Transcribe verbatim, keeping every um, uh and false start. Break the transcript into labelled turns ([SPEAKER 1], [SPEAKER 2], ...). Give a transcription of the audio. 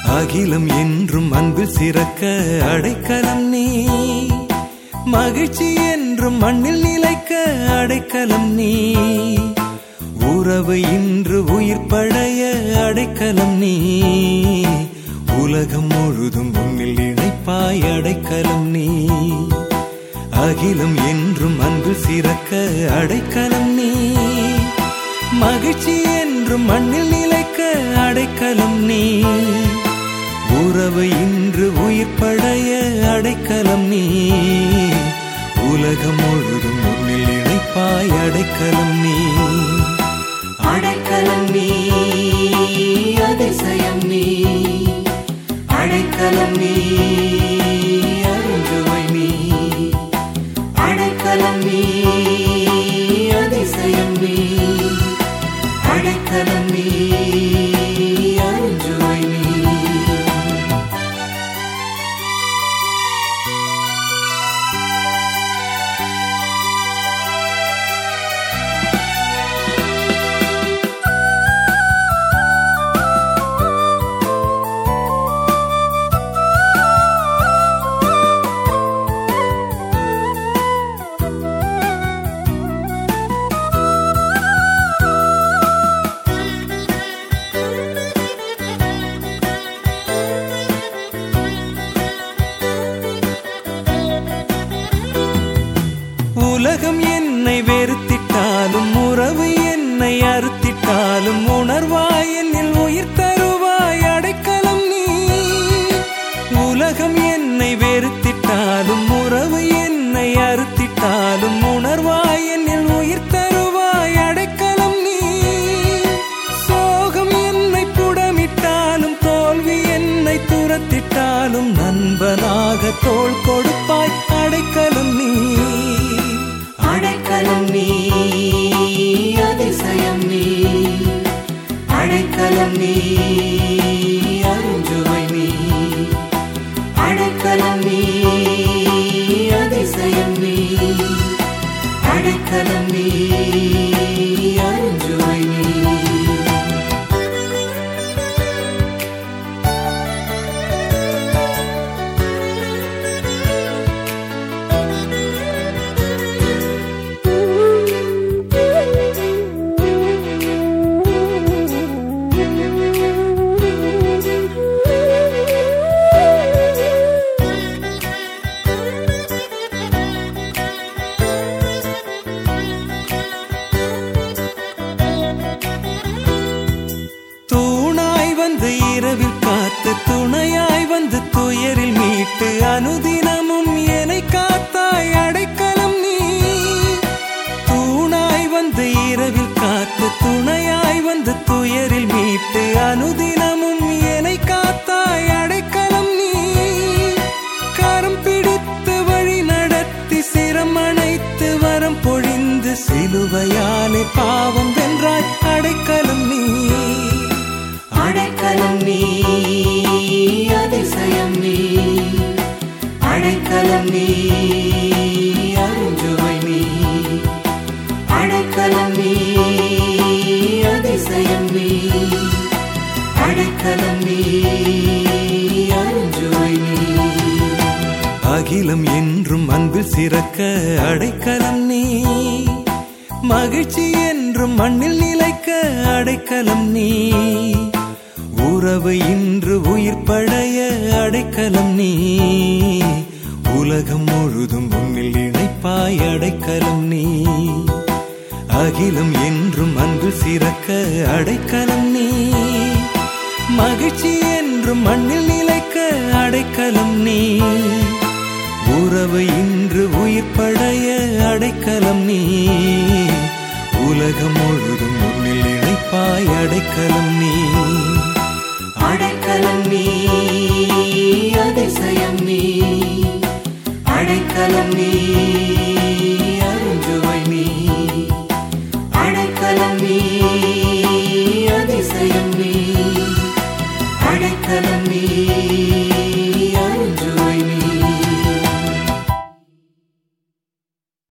[SPEAKER 1] அகிலம் என்றும் அன்பில் சிறக்க அடைக்கலம் நீ, மகிழ்ச்சி என்றும் மண்ணில் நிலைக்க அடைக்கலம் நீ, உறவு இன்று உயிர் படைய அடைக்கலம் நீ, உலகம் முழுதும் உன்னில் இணைப்பாய் அடைக்கலம் நீ. அகிலம் என்றும் அன்பில் சிறக்க அடைக்கலம் நீ, மகிழ்ச்சி என்றும் மண்ணில் நிலைக்க அடைக்கலம் நீ, உறவு இன்று உயிர் படைய அடைக்கலம் நீ, உலகம் முழுதும் உன்னில் இணைப்பாய் அடைக்கலம் நீ.
[SPEAKER 2] அடைக்கலம் நீ, அதிசயம் நீ, அடைக்கலம் நீ, அருஞ்சுவை நீ, அடைக்கலம் நீ, அதிசயம் நீ, அடைக்கலம் நீ, அருஞ்சுவை நீ.
[SPEAKER 1] உலகம் என்னை வெறுத்திட்டாலும், உறவு என்னை அறுத்திட்டாலும், உணர்வாய் என்னில் உயிர் தருவாய் அடைக்கலம் நீ. உலகம் என்னை வெறுத்திட்டாலும், உறவு என்னை அறுத்திட்டாலும், உணர்வாய் என்னில் உயிர் தருவாய் அடைக்கலம் நீ. சோகம் என்னை புடமிட்டாலும், தோல்வி என்னை துரத்திட்டாலும், நண்பனாக தோள் கொடுப்பாய் அடைக்கலம் நீ.
[SPEAKER 2] அடைக்கலம் நீ, அதிசயம் நீ, அடைக்கலம் நீ, அருஞ்சுவை நீ, அடைக்கலம் நீ, அதிசயம் நீ, அடைக்கலம் நீ, அருஞ்சுவை நீ.
[SPEAKER 1] இரவில் காத்து துணையாய் வந்து துயரில் மீட்டு, அனுதினமும் என்னை காத்தாய் அடைக்கலம் நீ. தூணாய் வந்து இரவில் காத்து துணையாய் வந்து துயரில் மீட்டு, அனுதினமும் என்னை காத்தாய் அடைக்கலம் நீ. கரம் பிடித்து வழி நடத்தி சிரம் அணைத்து வரம் பொழிந்து, சிலுவையாலே பாவம் வென்றாய் அடைக்கலம் நீ.
[SPEAKER 2] அடைக்கலம் நீ, அதிசயம் நீ, அடைக்கலம் நீ, அருஞ்சுவை நீ, அடைக்கலம் நீ, அதிசயம் நீ, அடைக்கலம் நீ, அருஞ்சுவை நீ.
[SPEAKER 1] அகிலம் என்றும் அன்பில் சிறக்க அடைக்கலம் நீ, மகிழ்ச்சி என்றும் மண்ணில் நிலைக்க அடைக்கலம் நீ, உறவு இன்று உயிர் படைய அடைக்கலம் நீ, உலகம் முழுதும் உன்னில் இணைப்பாய் அடைக்கலம் நீ. அகிலம் என்றும் அன்பில் சிறக்க அடைக்கலம் நீ, மகிழ்ச்சி என்றும் மண்ணில் நிலைக்க அடைக்கலம் நீ, உறவு இன்று உயிர் படைய அடைக்கலம் நீ, உலகம் முழுதும் உன்னில் இணைப்பாய் அடைக்கலம் நீ.
[SPEAKER 2] அடைக்கலம் நீ, அதிசயம் நீ, அடைக்கலம் நீ, அருஞ்சுவை நீ, அடைக்கலம் நீ, அதிசயம் நீ, அடைக்கலம் நீ, அருஞ்சுவை